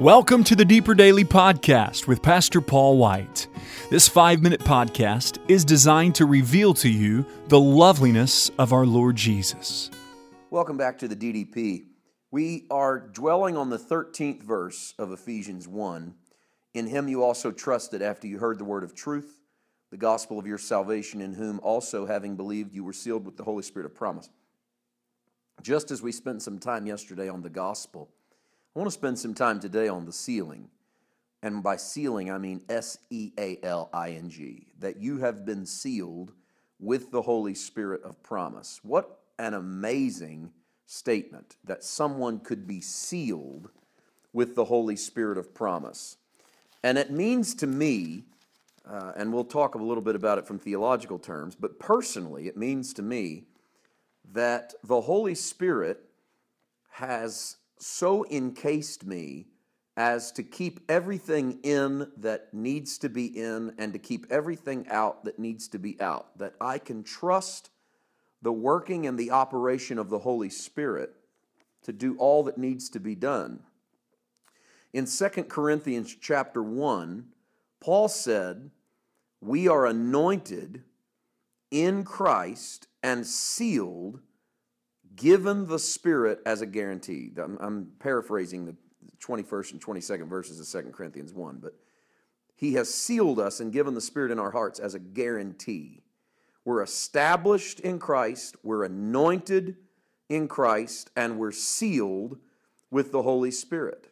Welcome to the Deeper Daily Podcast with Pastor Paul White. This 5-minute podcast is designed to reveal to you the loveliness of our Lord Jesus. Welcome back to the DDP. We are dwelling on the 13th verse of Ephesians 1. In him you also trusted after you heard the word of truth, the gospel of your salvation, in whom also, having believed, you were sealed with the Holy Spirit of promise. Just as we spent some time yesterday on the gospel, I want to spend some time today on the sealing. And by sealing, I mean S-E-A-L-I-N-G, that you have been sealed with the Holy Spirit of promise. What an amazing statement that someone could be sealed with the Holy Spirit of promise. And it means to me, and we'll talk a little bit about it from theological terms, but personally, it means to me that the Holy Spirit has so encased me as to keep everything in that needs to be in and to keep everything out that needs to be out, that I can trust the working and the operation of the Holy Spirit to do all that needs to be done. In 2 Corinthians chapter 1, Paul said, we are anointed in Christ and sealed, given the Spirit as a guarantee. I'm paraphrasing the 21st and 22nd verses of 2 Corinthians 1, but he has sealed us and given the Spirit in our hearts as a guarantee. We're established in Christ, we're anointed in Christ, and we're sealed with the Holy Spirit.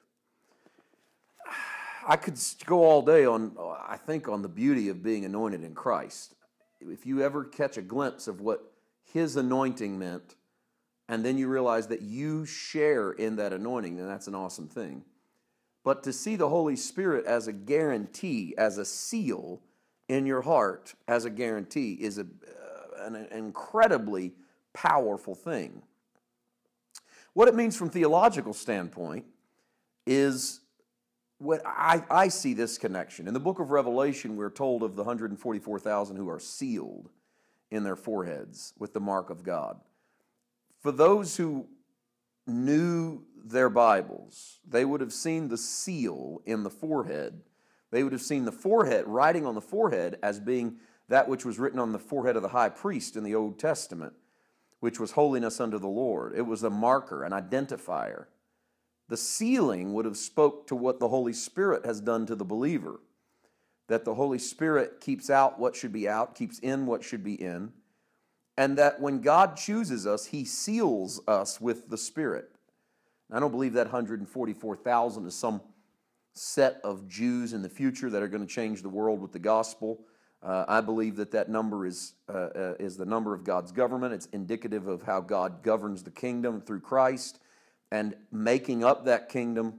I could go all day on the beauty of being anointed in Christ. If you ever catch a glimpse of what His anointing meant, and then you realize that you share in that anointing, then that's an awesome thing. But to see the Holy Spirit as a guarantee, as a seal in your heart, as a guarantee, is an incredibly powerful thing. What it means from a theological standpoint is what I see this connection. In the book of Revelation, we're told of the 144,000 who are sealed in their foreheads with the mark of God. For those who knew their Bibles, they would have seen the seal in the forehead. They would have seen the forehead, writing on the forehead, as being that which was written on the forehead of the high priest in the Old Testament, which was holiness unto the Lord. It was a marker, an identifier. The sealing would have spoke to what the Holy Spirit has done to the believer, that the Holy Spirit keeps out what should be out, keeps in what should be in, and that when God chooses us, He seals us with the Spirit. I don't believe that 144,000 is some set of Jews in the future that are going to change the world with the gospel. I believe that number is the number of God's government. It's indicative of how God governs the kingdom through Christ, and making up that kingdom,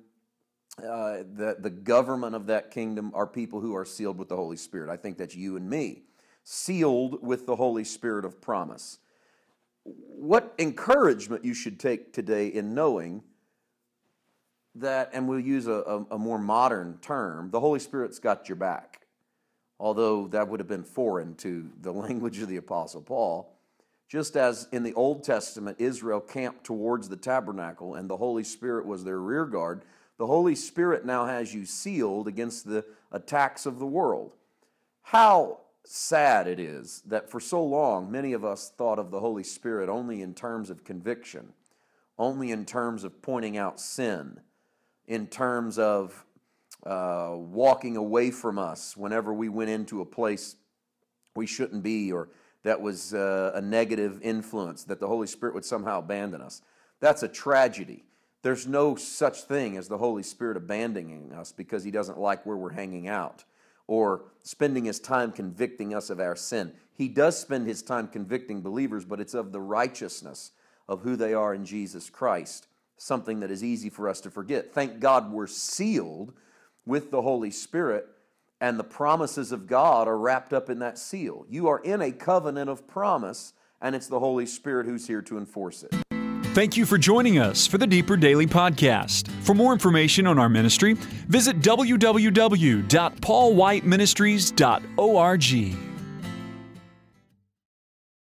the government of that kingdom are people who are sealed with the Holy Spirit. I think that's you and me. Sealed with the Holy Spirit of promise. What encouragement you should take today in knowing that, and we'll use a more modern term, the Holy Spirit's got your back. Although that would have been foreign to the language of the Apostle Paul. Just as in the Old Testament, Israel camped towards the tabernacle and the Holy Spirit was their rear guard, the Holy Spirit now has you sealed against the attacks of the world. How sad it is that for so long many of us thought of the Holy Spirit only in terms of conviction, only in terms of pointing out sin, in terms of walking away from us whenever we went into a place we shouldn't be, or that was a negative influence, that the Holy Spirit would somehow abandon us. That's a tragedy. There's no such thing as the Holy Spirit abandoning us because He doesn't like where we're hanging out, or spending His time convicting us of our sin. He does spend His time convicting believers, but it's of the righteousness of who they are in Jesus Christ, something that is easy for us to forget. Thank God we're sealed with the Holy Spirit, and the promises of God are wrapped up in that seal. You are in a covenant of promise, and it's the Holy Spirit who's here to enforce it. Thank you for joining us for the Deeper Daily Podcast. For more information on our ministry, visit www.paulwhiteministries.org.